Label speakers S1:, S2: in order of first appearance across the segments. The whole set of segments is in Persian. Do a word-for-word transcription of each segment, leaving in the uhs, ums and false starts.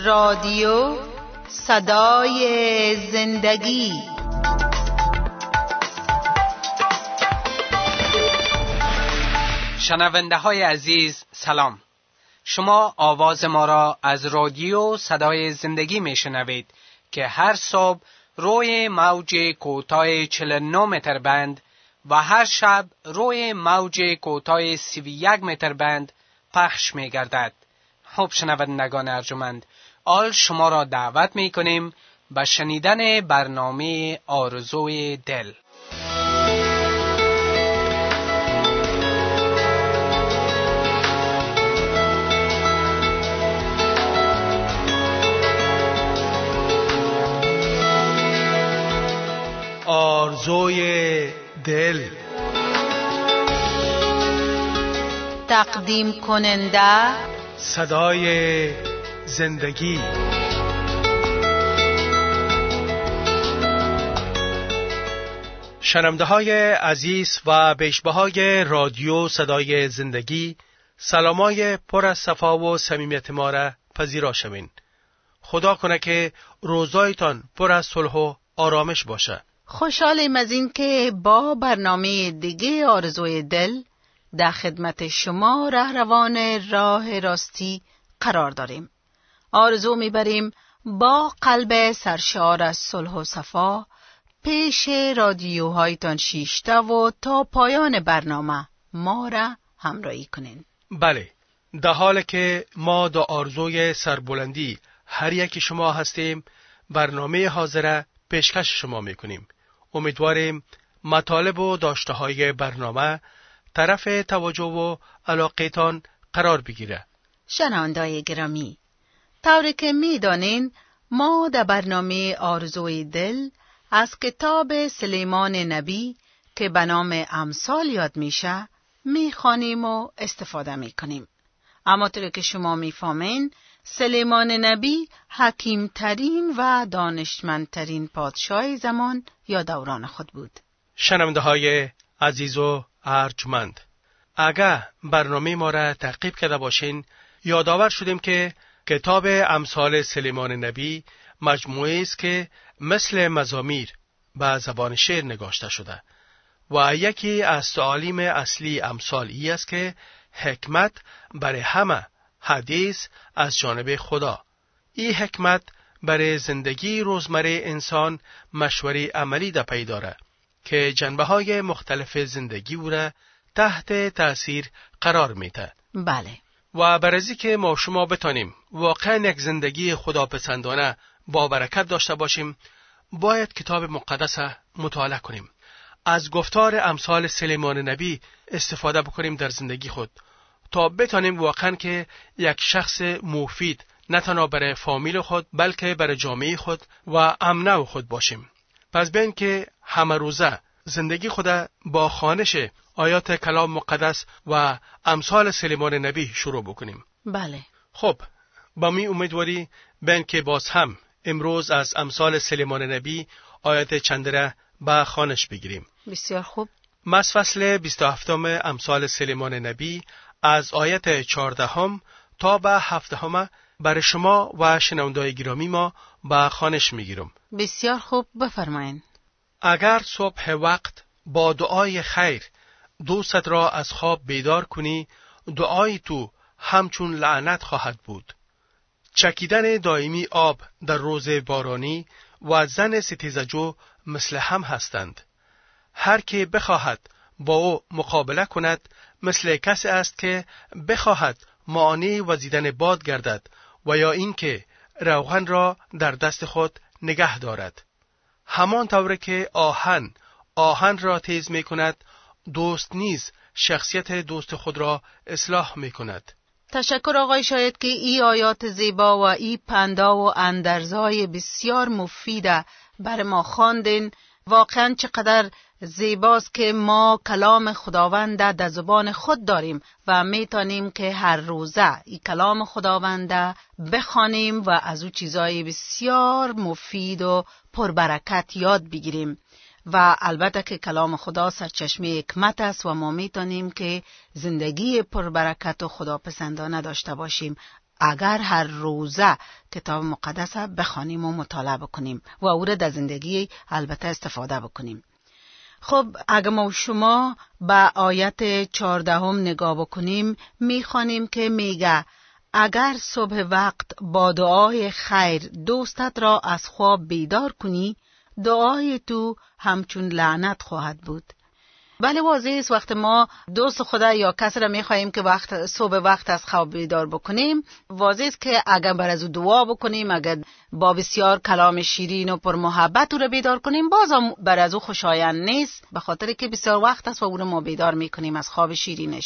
S1: رادیو صدای زندگی.
S2: شنونده های عزیز سلام. شما آواز ما را از رادیو صدای زندگی می شنوید که هر صبح روی موج کوتاه چهل و نه متر بند و هر شب روی موج کوتاه سی و یک متر بند پخش می گردد. خب شنوندگان ارجمند، آل شما را دعوت می کنیم به شنیدن برنامه آرزوی دل.
S3: آرزوی دل.
S1: تقدیم کننده
S3: صدای زندگی. شنونده های عزیز و پیشواهای رادیو صدای زندگی، سلامای پر از صفا و صمیمیت ما را پذیرا شوین. خدا کنه که روزایتان پر از صلح و آرامش باشه.
S1: خوشحالیم از این که با برنامه دیگه آرزوی دل در خدمت شما رهروان راه راستی قرار داریم. آرزو میبریم با قلب سرشار از صلح و صفا پیش رادیوهایتان شیشته و تا پایان برنامه ما را همراهی کنین.
S3: بله، در حالی که ما در آرزوی سربلندی هر یک شما هستیم، برنامه حاضره پیشکش شما میکنیم. امیدواریم مطالب و داشته های برنامه طرف توجه و علاقه‌تان قرار بگیره.
S1: شنونده‌های گرامی، طوری که می‌دانین ما در برنامه آرزوی دل از کتاب سلیمان نبی که به نام امثال یاد میشه میخوانیم و استفاده میکنیم. اما طوری که شما میفهمین سلیمان نبی حکیمترین و دانشمندترین پادشاه زمان یا دوران خود بود.
S3: شنونده های عزیز و ارجمند، اگر برنامه ما را تعقیب کرده باشین، یادآور شدیم که کتاب امثال سلیمان نبی مجموعه است که مثل مزامیر به زبان شعر نگاشته شده و یکی از تعالیم اصلی امثال ای است که حکمت برای همه حدیث از جانب خدا. این حکمت برای زندگی روزمره انسان مشوره عملی ده پیداره که جنبه های مختلف زندگی او را تحت تأثیر قرار میده.
S1: بله.
S3: و برای که ما شما بتانیم واقعا یک زندگی خداپسندانه با برکت داشته باشیم، باید کتاب مقدس مطالعه کنیم. از گفتار امثال سلیمان نبی استفاده بکنیم در زندگی خود تا بتانیم واقعا که یک شخص مفید نه تنها برای فامیل خود بلکه برای جامعه خود و امنه خود باشیم. پس بین که همه روزه زندگی خود با خوانش آیات کلام مقدس و امثال سلیمان نبی شروع بکنیم.
S1: بله.
S3: خب، با می امیدواری بین که باز هم امروز از امثال سلیمان نبی آیات چندره به خوانش بگیریم.
S1: بسیار خوب.
S3: از فصل بیست و هفتم امثال سلیمان نبی از آیت چهاردهم تا به هفدهم برای شما و شنونده‌های گرامی ما به خوانش میگیرم.
S1: بسیار خوب، بفرمایید.
S3: اگر صبح وقت با دعای خیر دوست را از خواب بیدار کنی، دعای تو همچون لعنت خواهد بود. چکیدن دائمی آب در روز بارانی و زن ستیزجو مثل هم هستند. هر که بخواهد با او مقابله کند مثل کسی است که بخواهد مانع وزیدن باد گردد و یا اینکه روغن را در دست خود نگه دارد. همان طور که آهن آهن را تیز می کند، دوست نیز شخصیت دوست خود را اصلاح می کند.
S1: تشکر آقای شاید که ای آیات زیبا و ای پندا و اندرزهای بسیار مفیده بر ما خواندین. واقعا چقدر زیباست که ما کلام خداوند در زبان خود داریم و میتونیم که هر روزه ای کلام خداوند بخوانیم و از او چیزای بسیار مفید و پربرکت یاد بگیریم. و البته که کلام خدا سرچشمه حکمت است و ما میتونیم که زندگی پربرکت و خداپسندانه داشته باشیم. اگر هر روزه کتاب مقدس بخوانیم و مطالعه بکنیم و او را در زندگی البته استفاده بکنیم. خب اگر ما شما به آیت چهاردهم نگاه بکنیم میخوانیم که میگه اگر صبح وقت با دعای خیر دوستت را از خواب بیدار کنی، دعای تو همچون لعنت خواهد بود. بله واضح است وقت ما دوست خدا یا کسی را میخواهیم که وقت صبح وقت از خواب بیدار بکنیم، واضح است که اگر بر از او دعا بکنیم، اگر با بسیار کلام شیرین و پر محبت او را بیدار کنیم، باز هم بر از او خوشایند نیست، به خاطر که بسیار وقت است و او را ما بیدار میکنیم از خواب شیرینش.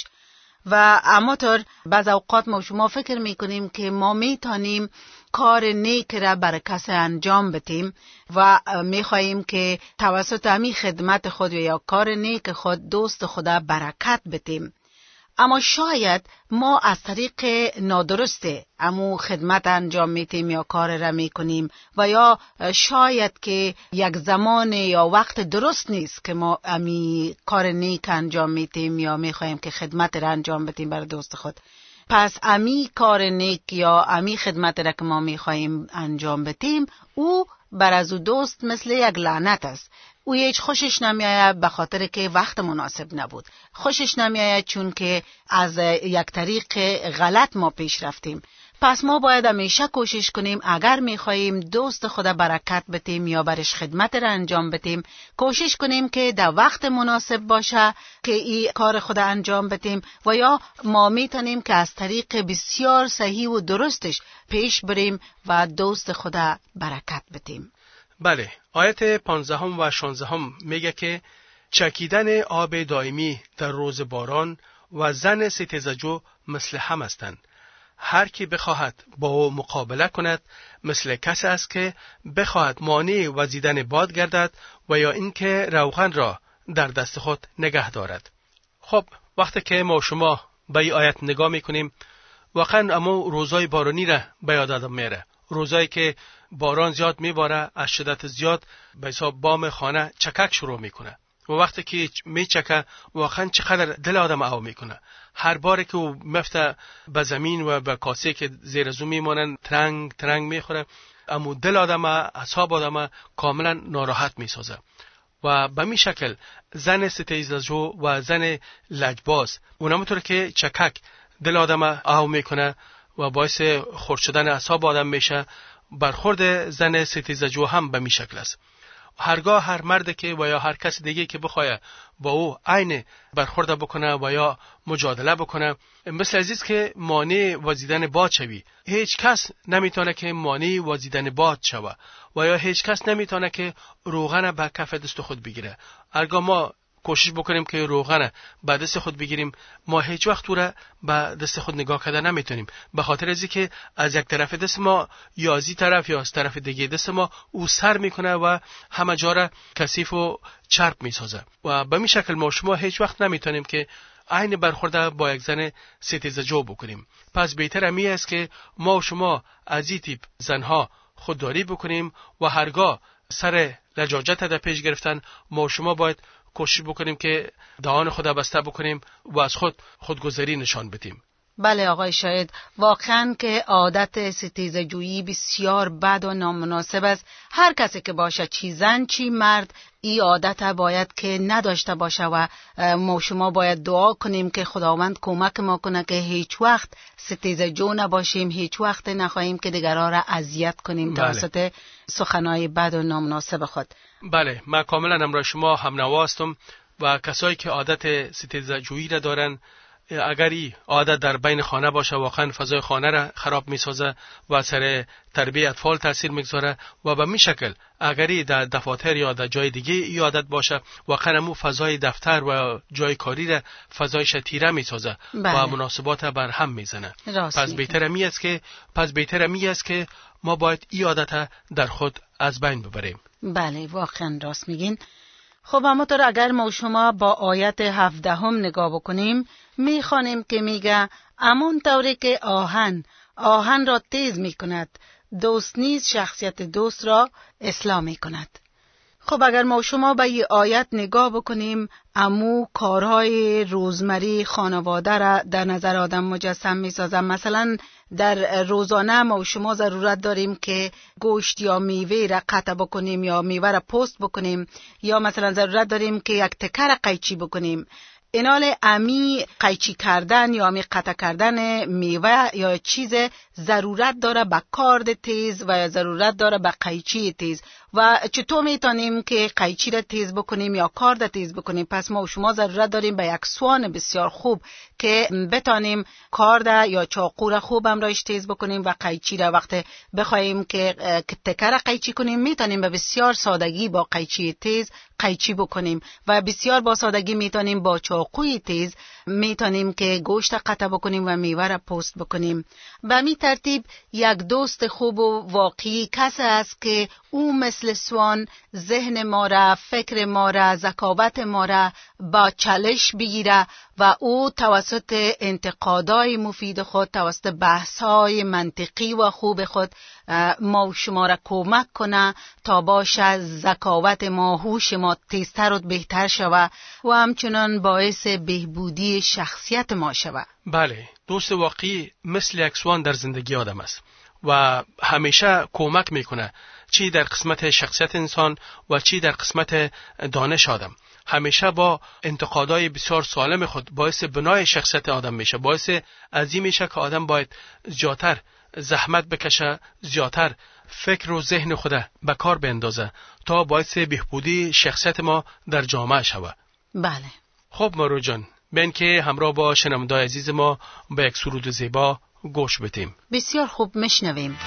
S1: و اما طور بعض اوقات ما شما فکر میکنیم که ما میتونیم کار نیک را برای کسی انجام بدیم و میخواهیم که توسط همین خدمت خود یا کار نیک خود دوست خدا برکت بدیم. اما شاید ما از طریق نادرسته امو خدمت انجام میتیم یا کار را میکنیم و یا شاید که یک زمان یا وقت درست نیست که ما امی کار نیک انجام میتیم یا میخواهیم که خدمت را انجام بدیم برای دوست خود. پس امی کار نیک یا امی خدمت را که ما میخواهیم انجام بدیم، او بر از او دوست مثل یک لعنت است. او هیچ خوشش نمیآید به خاطر که وقت مناسب نبود، خوشش نمیآید چون که از یک طریق غلط ما پیش رفتیم. پس ما باید همیشه کوشش کنیم اگر میخواهیم دوست خدا برکت بدیم یا برش خدمت را انجام بدیم، کوشش کنیم که در وقت مناسب باشه که این کار خدا انجام بدیم و یا ما میتونیم که از طریق بسیار صحیح و درستش پیش بریم و دوست خدا برکت بدیم.
S3: بله، آیت پانزدهم و شانزدهم میگه که چکیدن آب دائمی در روز باران و زن ستیزجو مثل هم هستند. هر کی بخواهد با او مقابله کند مثل کسی است که بخواهد مانع وزیدن باد گردد و یا اینکه روغن را در دست خود نگه دارد. خب وقتی که ما شما به این آیت نگاه میکنیم، واقعا اما روزای بارانی را به یاد آدم میاره. روزایی که باران زیاد میباره، از شدت زیاد به حساب بام خانه چکک شروع میکنه و وقتی که میچکه واقعا چقدر دل آدم آو میکنه. هر باره که او مفته به زمین و به کاسه که زیر از او میمونن ترنگ ترنگ میخوره، اما دل آدم، اعصاب آدم کاملا ناراحت میسازه. و به می شکل زن ستیزجو و زن لجباز اونم طور که چکک دل آدم آو میکنه و باعث خرد شدن اعصاب آدم میشه، برخورد زن ستیزجو هم به می شکل است. هرگاه هر مرد که و یا هر کس دیگه که بخواه با او عین برخورد بکنه و یا مجادله بکنه، مثل عزیز که مانع وزیدن باد شوی، هیچ کس نمیتونه که مانع وزیدن باد شوه و یا هیچ کس نمیتونه که روغن به کف دست خود بگیره. هرگاه ما کوشش بکنیم که روغن به دست خود بگیریم، ما هیچ وقت او را به دست خود نگاه کرده نمیتونیم، به خاطر ازی که از یک طرف دست ما یا از این طرف یا از طرف دیگه دست ما او سر میکنه و همه جا را کثیف و چرب میسازه و به این شکل ما شما هیچ وقت نمیتونیم که عین برخورد با یک زن ستیزجو بکنیم. پس بهتر امی است که ما و شما از این تیپ زنها خودداری بکنیم و هرگاه سر لجاجت در پیش گرفتن، ما و شما باید کوشش بکنیم که دهان خود بسته بکنیم و از خود خودگذری نشان بدیم.
S1: بله آقای شاهد، واقعا که عادت ستیزجویی بسیار بد و نامناسب است. هر کسی که باشه، چی زن چی مرد، این عادت باید که نداشته باشه و ما شما باید دعا کنیم که خداوند کمک ما کنه که هیچ وقت ستیزجو نباشیم، هیچ وقت نخواهیم که دیگران را اذیت کنیم توسط سخنهای بد و نامناسب خود.
S3: بله، من کاملا همراه شما هم نواستم و کسایی که عادت ستیزجویی را دارن، اگر این عادت در بین خانه باشه، واقعا فضای خانه را خراب میسازه و سر تربیت اطفال تاثیر میگذاره و به می شکل اگر در دفاتر یا در جای دیگه این عادت باشه، واقعا مو فضای دفتر و جای کاری را فضای شتیره میسازه و مناسبات بر هم میزنه. پس بهتر می است که پس بهتر می است که ما باید این عادت در خود از بین ببریم.
S1: بله واقعا راست میگین. خب اما طور اگر ما شما با آیت هفدهم نگاه بکنیم، میخوانیم که میگه امون طوری که آهن آهن را تیز میکند، دوست نیز شخصیت دوست را اصلاح میکند. خب اگر ما شما به این آیت نگاه بکنیم، امو کارهای روزمری خانواده را در نظر آدم مجسم می سازم. مثلا در روزانه ما شما ضرورت داریم که گوشت یا میوه را قطع بکنیم یا میوه را پست بکنیم، یا مثلا ضرورت داریم که یک تکه را قیچی بکنیم. اینال امی قیچی کردن یا امی قطع کردن میوه یا چیز ضرورت داره به کارد تیز و ضرورت داره به قیچی تیز. و چطور میتونیم که قیچی را تیز بکنیم یا کارد تیز بکنیم؟ پس ما و شما ضرورت داریم به یک سوان بسیار خوب که بتانیم کارد یا چاقو را خوب امرایش تیز بکنیم و قیچی را وقت بخوایم که تکه را قیچی کنیم میتونیم به بسیار سادگی با قیچی تیز قیچی بکنیم و بسیار با سادگی میتونیم با چاقوی تیز میتونیم که گوشت قطع بکنیم و میوه را پست بکنیم. به می ترتیب یک دوست خوب و واقعی کسی است که او مثل سوان ذهن ما را، فکر ما را، ذکاوت ما را با چالش بگیره و او توسط انتقادای مفید خود، توسط بحث‌های منطقی و خوب خود ما و شما را کمک کنه تا باشه ذکاوت ما، هوش ما تیزتر و بهتر شوه و همچنان باعث بهبودی شخصیت ما شوه.
S3: بله، دوست واقعی مثل یک سوان در زندگی آدم است و همیشه کمک میکنه، چی در قسمت شخصیت انسان و چی در قسمت دانش آدم. همیشه با انتقادهای بسیار سالم خود باعث بنای شخصیت آدم میشه، باعث عظیم میشه که آدم باید زیادتر زحمت بکشه، زیادتر فکر و ذهن خود به کار بندازه تا باعث بهبودی شخصیت ما در جامعه شوه.
S1: بله.
S3: خب مارو جان، بین که همراه با شنونده‌های عزیز ما به یک سرود زیبا گوش بدیم.
S1: بسیار خوب، میشنویم.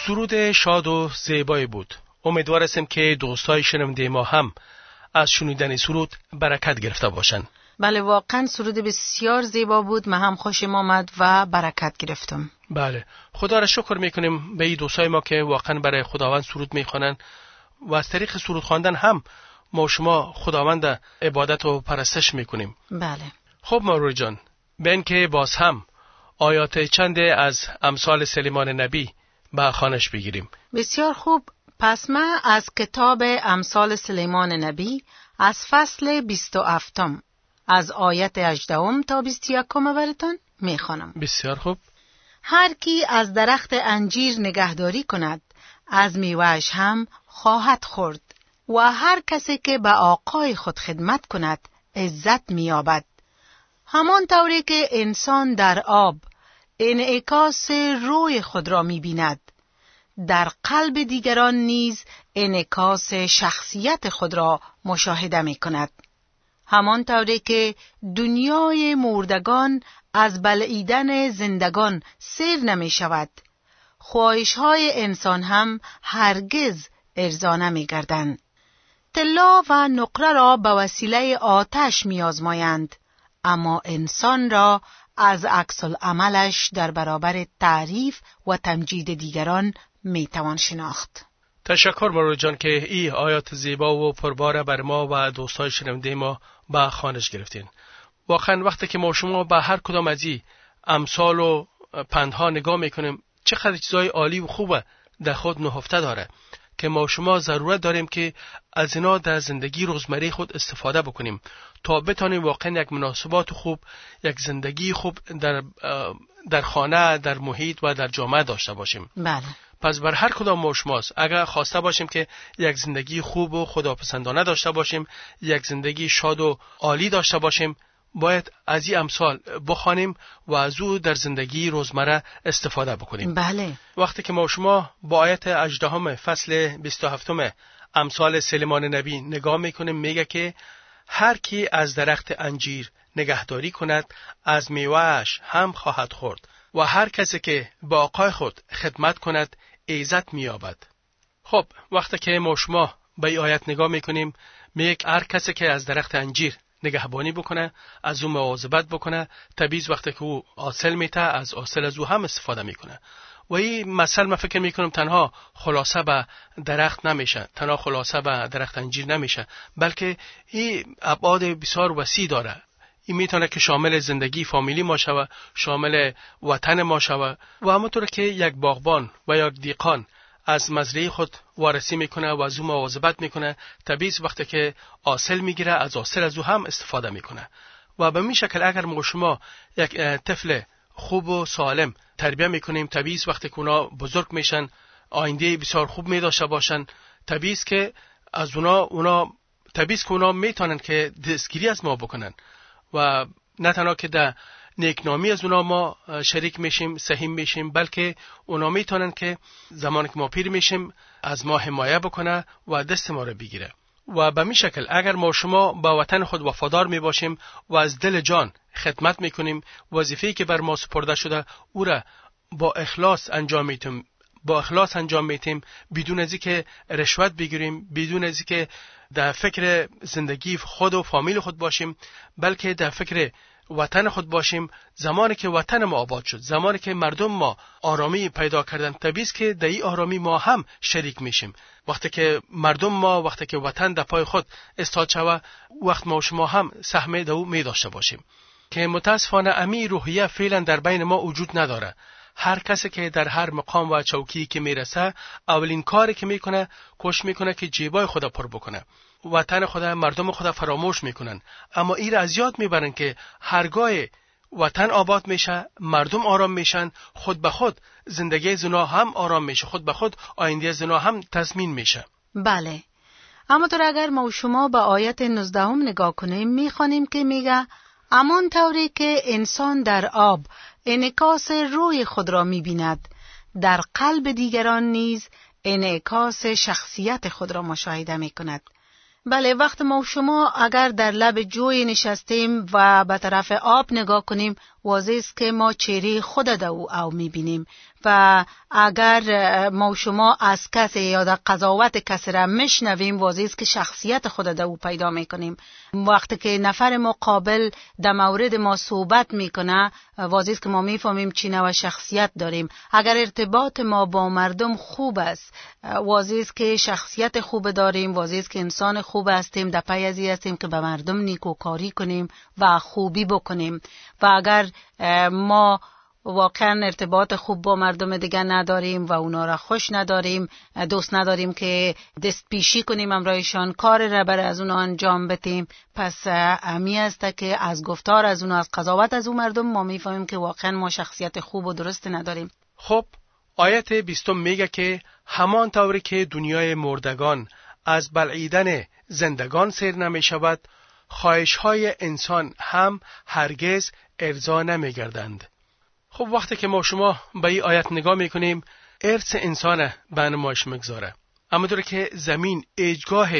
S3: سرود شاد و زیبایی بود. امیدوار هستیم که دوستای شنونده ما هم از شنیدن سرود برکت گرفته باشند.
S1: بله واقعا سرود بسیار زیبا بود. من هم خوشم آمد و برکت گرفتم.
S3: بله خدا را شکر میکنیم به این دوستای ما که واقعا برای خداوند سرود میخوانند و از طریق سرود خواندن هم ما شما خداوند عبادت و پرستش میکنیم.
S1: بله.
S3: خب ماروی جان، بین که باز هم آیات چند از امثال سلیمان نبی به خوانش بگیریم.
S1: بسیار خوب. پس من از کتاب امثال سلیمان نبی از فصل بیست و هفتم از آیت هجدهم تا بیست و یکم براتون میخوانم.
S3: بسیار خوب.
S1: هر کی از درخت انجیر نگهداری کند از میوهش هم خواهد خورد و هر کسی که به آقای خود خدمت کند عزت می‌یابد. همان طوری که انسان در آب انعکاس روی خود را می‌بیند، در قلب دیگران نیز انعکاس شخصیت خود را مشاهده می‌کند. همان طوری که دنیای مردگان از بلعیدن زندگان سیر نمی‌شود، خواهش‌های انسان هم هرگز ارضا نمی‌گردند. طلا و نقره را به وسیله آتش می‌آزمایند، اما انسان را از عکس العملش در برابر تعریف و تمجید دیگران می‌توان شناخت.
S3: تشکر مارو جان که این آیات زیبا و پربار بر ما و دوستای شنونده ما به خوانش گرفتین. واقعا وقتی که ما شما به هر کدام از این امثال و پندها نگاه میکنیم، چقدر چیزای عالی و خوبه در خود نهفته داره که ما شما ضرورت داریم که از اینا در زندگی روزمره خود استفاده بکنیم تا بتانیم واقعا یک مناسبات خوب، یک زندگی خوب در در خانه، در محیط و در جامعه داشته باشیم.
S1: بله.
S3: پس بر هر کدام ما شماست اگر خواسته باشیم که یک زندگی خوب و خداپسندانه داشته باشیم، یک زندگی شاد و عالی داشته باشیم، باید از این امثال بخوانیم و از او در زندگی روزمره استفاده بکنیم.
S1: بله.
S3: وقتی که ما شما با آیت هجدهم فصل بیست و هفتم امثال سلیمان نبی نگاه میکنیم، میگه که هر کی از درخت انجیر نگهداری کند از میوهش هم خواهد خورد و هر کسی که با آقای خود خدمت کند عزت می‌یابد. خب وقتی که ما شما به این آیت نگاه میکنیم، میگه هر کسی که از درخت انجیر نگهبانی بکنه، از او مواظبت بکنه، طبیعی وقتی که او حاصل میته از حاصل از او هم استفاده میکنه. و این مثل من فکر میکنم تنها خلاصه به درخت نمیشه، تنها خلاصه به درخت انجیر نمیشه، بلکه این ابعاد بسیار وسیع داره. این میتونه که شامل زندگی فامیلی ما شوه، شامل وطن ما شوه و همونطور که یک باغبان و یک دیقان از مزرعه خود وارسی میکنه و از او مواظبت میکنه، طبیعی وقتی که حاصل میگیره از حاصل از او هم استفاده میکنه. و به این شکل اگر ما شما یک طفل خوب و سالم تربیت میکنیم، طبیعی وقتی که اونا بزرگ میشن آینده بسیار خوب میداشته باشن، طبیعی که از اونا اونا طبیعی که اونا میتونن که دستگیری از ما بکنن و نه تنها که در نیکنامی از اونا ما شریک میشیم، سهیم میشیم، بلکه اونا میتونن که زمانی که ما پیر میشیم از ما حمایت بکنه و دست ما رو بگیره. و به می شکل اگر ما شما با وطن خود وفادار می باشیم و از دل جان خدمت میکنیم، وظیفه‌ای که بر ما سپرده شده او را با اخلاص انجام میتیم، با اخلاص انجام میتیم، بدون از اینکه رشوت بگیریم، بدون از اینکه در فکر زندگی خود و فامیل خود باشیم، بلکه در فکر وطن خود باشیم. زمانی که وطن ما آباد شد، زمانی که مردم ما آرامی پیدا کردن، طبیعی که در این آرامی ما هم شریک میشیم. وقتی که مردم ما، وقتی که وطن در پای خود استاد شود، وقت ما و شما هم سهم در او می داشته باشیم. که متاسفانه امی روحیه فعلا در بین ما وجود نداره. هر کسی که در هر مقام و چوکی که میرسه، اولین کاری که میکنه کوشش میکنه که جیبای خدا پر بکنه، وطن خدا، مردم خدا فراموش میکنن. اما این را از یاد میبرن که هرگاه وطن آباد میشه، مردم آرام میشن، خود به خود زندگی زنا هم آرام میشه، خود به خود آینده زنا هم تضمین میشه.
S1: بله. اما تو اگر ما و شما به آیت نوزدهم نگاه کنیم، میخوانیم که میگه همان طوری که انسان در آب انعکاس روی خود را می‌بیند، در قلب دیگران نیز انعکاس شخصیت خود را مشاهده می‌کند. بله، وقت ما و شما اگر در لب جوی نشستیم و به طرف آب نگاه کنیم، واضح است که ما چهره خود در او میبینیم و اگر ما و شما از کسی یا در قضاوت کسی را میشنویم، واضح است که شخصیت خود در او پیدا میکنیم. وقتی که نفر مقابل در مورد ما صحبت میکنه، واضح است که ما میفهمیم چی نوع شخصیت داریم. اگر ارتباط ما با مردم خوب است، واضح است که شخصیت خوب داریم، واضح است که انسان خوب هستیم، در پی ازی هستیم که به مردم نیکوکاری کنیم و خوبی بکنیم. و اگر ما واقعا ارتباط خوب با مردم دیگر نداریم و اونا را خوش نداریم، دوست نداریم که دست پیشی کنیم امرایشان، کار را برای از اونا انجام بدیم، پس امی است که از گفتار از اونا، از قضاوت از اون مردم ما میفهمیم که واقعا ما شخصیت خوب و درست نداریم.
S3: خب آیت بیستم میگه که همان طوری که دنیای مردگان از بلعیدن زندگان سیر نمی شود، خواهش های انسان هم هرگز ارضا نمی گردند. خب وقتی که ما شما به این آیت نگاه میکنیم، ارث انسان به نمایش میگذاره. اما طوری که زمین ایجگاه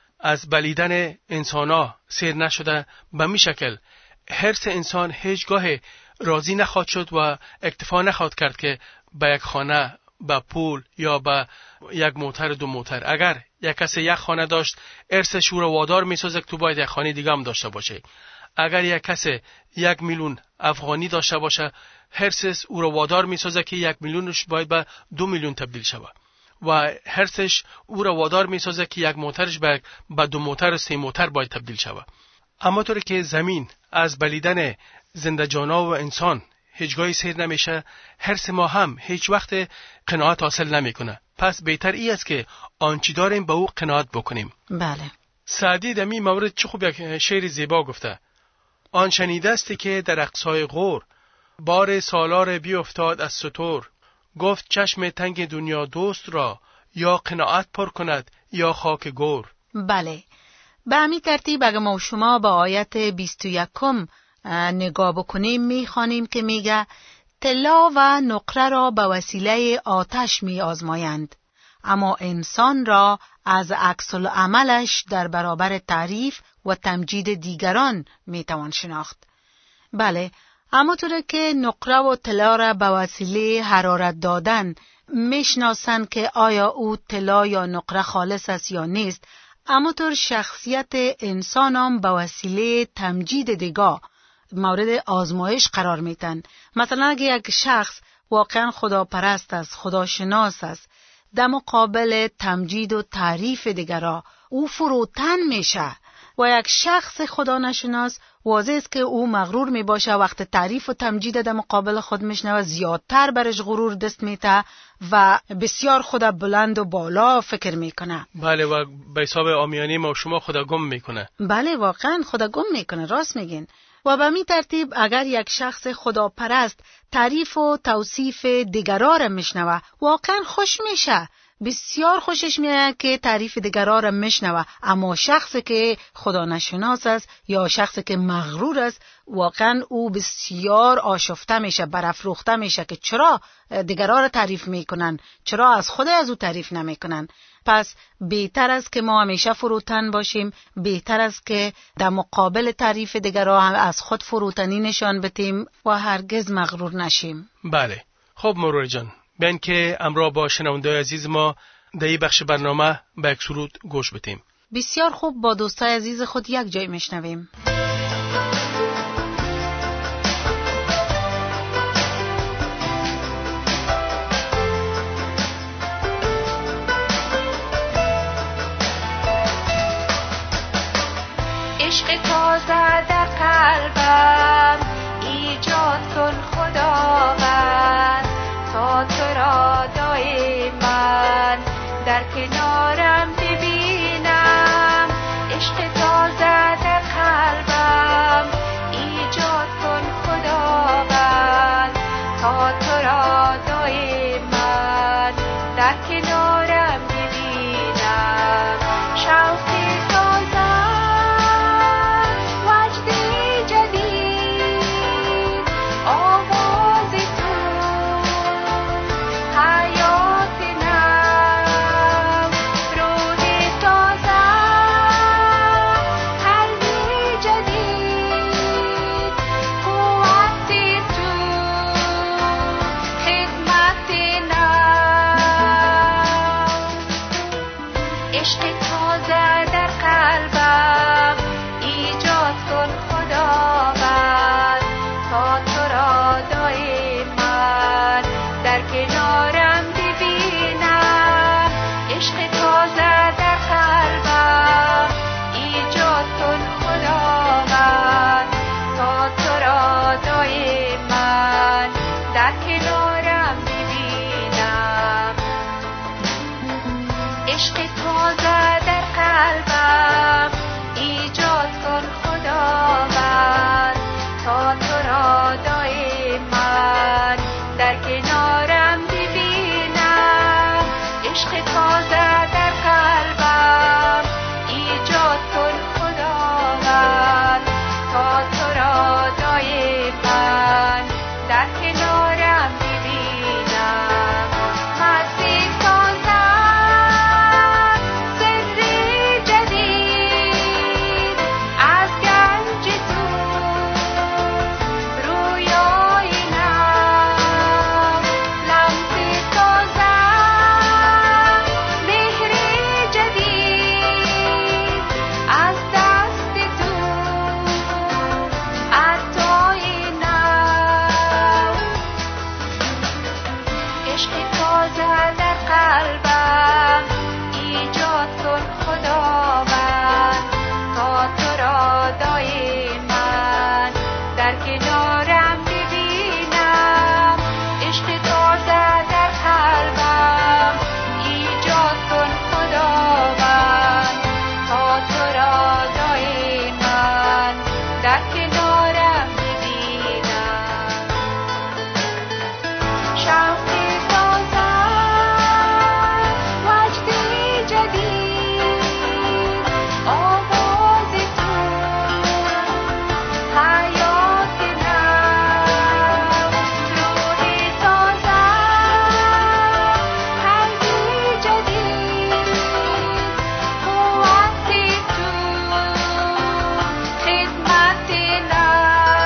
S3: از بلیدن انسانا سیر نشده، به می شکل هرس انسان هیچگاه راضی نخواد شد و اکتفا نخواد کرد که به یک خانه، به پول یا به یک موتر دو موتر. اگر یک کسی یک خانه داشت، ارثش او را وادار میسازه که تو باید یک خانه دیگه هم داشته باشه. اگر یک کسی یک میلیون افغانی داشته باشه، هرسش او را وادار میسازه که یک میلیونش باید به دو میلیون تبدیل شود و هرسش او را وادار میسازه که یک موترش به به دو موتر و سه موتر باید تبدیل شود. اما طوری که زمین از بلیدن زنده جانا و انسان هیچگاهی سیر نمیشه، هرس ما هم هیچ وقت قناعت حاصل نمیکنه. پس بهتر ای است که آنچه داریم به او قناعت بکنیم.
S1: بله.
S3: سعدی در این مورد چه خوب یک شعر زیبا گفته: آن شنیده استی که در اقصای غور، بار سالار بیفتاد از ستور. گفت چشم تنگ دنیا دوست را، یا قناعت پر کند یا خاک گور.
S1: بله. به همین ترتیب اگه ما شما با آیت بیست و یکم نگاه بکنیم، میخوانیم که میگه طلا و نقره را به وسیله آتش می آزمایند، اما انسان را از عکس العملش در برابر تعریف و تمجید دیگران می توان شناخت. بله، اما طوره که نقره و طلا را به وسیله حرارت دادن میشناسند که آیا او طلا یا نقره خالص است یا نیست، اما طور شخصیت انسان هم به وسیله تمجید دیگاه مورد آزمایش قرار میتن. مثلا اگه یک شخص واقعا خداپرست است، خداشناس است، در مقابل تمجید و تعریف دیگران او فروتن میشه. و یک شخص خدا نشناس واضح است که او مغرور می باشه، وقت تعریف و تمجید در مقابل خود میشنوه زیادتر برش غرور دست میته و بسیار خود بلند و بالا فکر میکنه.
S3: بله، و به حساب عامیانه ما شما خدا گم میکنه.
S1: بله، واقعا خدا گم میکنه، راست میگین. و به می ترتیب اگر یک شخص خداپرست تعریف و توصیف دیگران را میشنوه، واقعا خوش میشه، بسیار خوشش میاد که تعریف دیگران را میشنوه. اما شخصی که خدا نشناس است یا شخصی که مغرور است، واقعا او بسیار آشفته میشه، برافروخته میشه که چرا دیگران را تعریف میکنن، چرا از خود از او تعریف نمیکنن. پس بهتر است که ما همیشه فروتن باشیم، بهتر است که در مقابل تعریف دیگران از خود فروتنی نشان بدیم و هرگز مغرور نشیم.
S3: بله. خب مرور جان، بین که امرا با شنونده عزیز ما در این بخش برنامه به یک سرود گوش بدیم.
S1: بسیار خوب، با دوستای عزیز خود یک جای میشنویم.
S4: عشق تازه در قلبم ایجاد کن خداوند، تا تو را دائما در کنارم ببینم. عشق تازه در قلبم ایجاد کن خداوند، تا تو را دائما در کنارم ببینم. شوقی عشق تازه در قلبم ایجاد کن خداوند، تا تو را دائما در کنارم ببینم. عشق تازه در قلبم ایجاد کن خداوند، تا تو را دائما در کنارم ببینم. مسیح تازه سری جدید از گنج تو، رویای نو لمس تازه، مهر جدید از دست تو، عطای نو. عشق تازه در قلبم ایجاد کن خداوند، تا تو را دائما در کنارم ببینم. عشق تازه در قلبم ایجاد کن خداوند، تا تو را دائما در کنارم ببینم. شوقی تازه، وجدی جدید، آواز تو، حیات نو، روحی تازه، قلبی جدید، قوت تو، خدمت نو.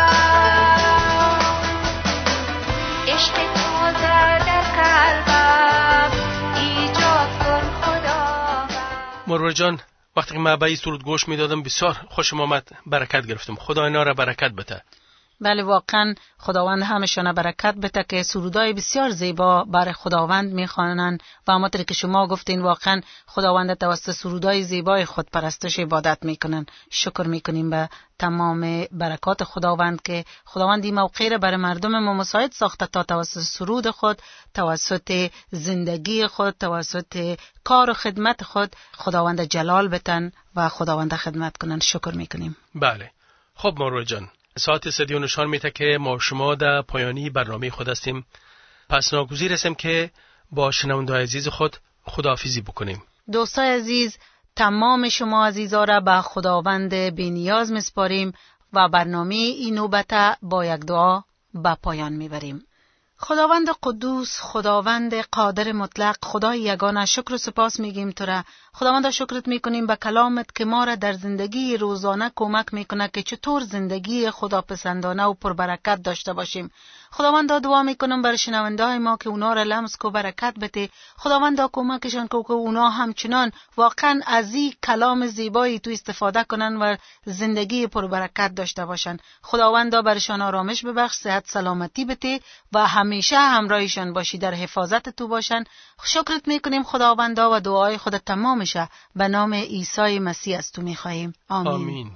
S4: عشق تازه در قلبم ایجاد کن خداوند.
S3: مروه جان، وقتی که من به این سرود گوش میدادم بسیار خوشم آمد، برکت گرفتم. خدا اینا را برکت بده.
S1: بله واقعا خداوند همشان برکت بده که سرودای بسیار زیبا بر خداوند میخوانند و همانطور که شما گفتین واقعا خداوند توسط سرودای زیبای خود پرستش عبادت میکنن. شکر میکنیم به تمام برکات خداوند که خداوند این موقع را برای مردم ما مساعد ساخته تا توسط سرود خود، توسط زندگی خود، توسط کار و خدمت خود خداوند جلال بتن و خداوند خدمت کنن. شکر میکنیم.
S3: بله. خب مروه جان، ساعت سدیو نشان میده که ما شما در پایانی برنامه خود هستیم. پس ناگزیر هستیم که با شنونده‌های عزیز خود خداحافظی بکنیم.
S1: دوستای عزیز، تمام شما عزیزا را به خداوند بی‌نیاز میسپاریم و برنامه این نوبت با یک دعا به پایان میبریم. خداوند قدوس، خداوند قادر مطلق، خدای یگانه، شکر و سپاس میگیم تو را. خداوند شکرت میکنیم به کلامت که ما را در زندگی روزانه کمک میکنه که چطور زندگی خداپسندانه و پربرکت داشته باشیم. خداوند دعا میکنم بر شنونده های ما که اونا را لمس کو، برکت بده. خداوند کمکشان کو که اونا همچنان واقعا از این کلام زیبایی تو استفاده کنن و زندگی پربرکت داشته باشن. خداوند برشان آرامش ببخش، صحت سلامتی بده و همیشه همراهشان باشی، در حفاظت تو باشن. شکرت میکنیم خداوند و دعای خود تمام شه به نام عیسی مسیح از تو میخواهیم. آمین, آمین.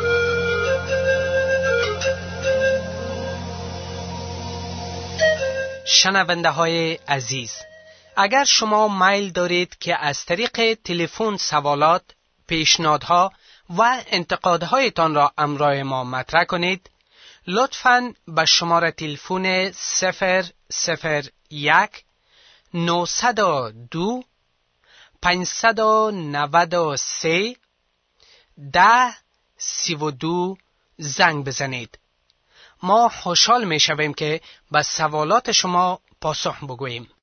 S2: شنونده های عزیز، اگر شما میل دارید که از طریق تلفن سوالات، پیشنهادها و انتقادهایتان را امرای ما مطرح کنید، لطفاً به شماره تلفن صفر صفر یک نهصد و دو پانصد و نود و سه ده سی و دو زنگ بزنید. ما خوشحال می شویم که به سوالات شما پاسخ بگوییم.